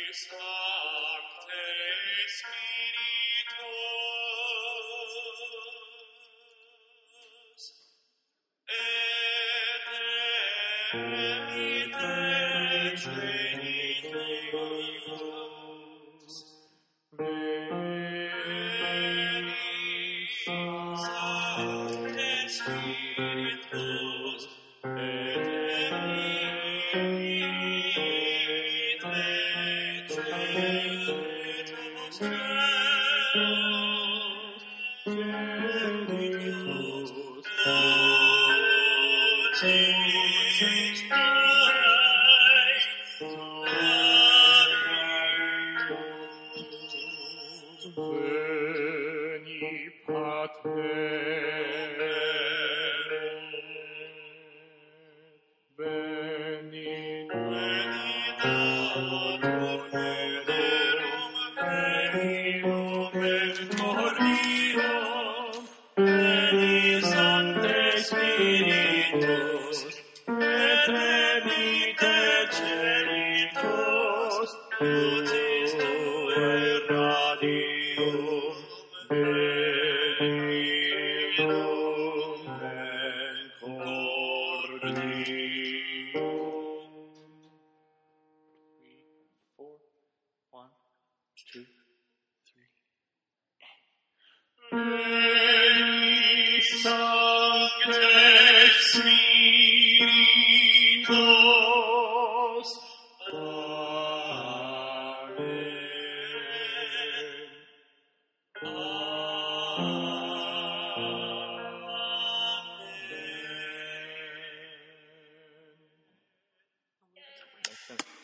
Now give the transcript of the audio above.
Sancte Spiritus et emite Genitus Veni Sancte Spiritus et emite Genitus Veni Pater, benedicatur venerum, veni lumen cordium, veni Sancte Spiritus, et emite Genitus, lucis Tue radium, veni lumen cordium. 3, 4, 1, 2, 3. Veni Sancte Spiritus. Amen.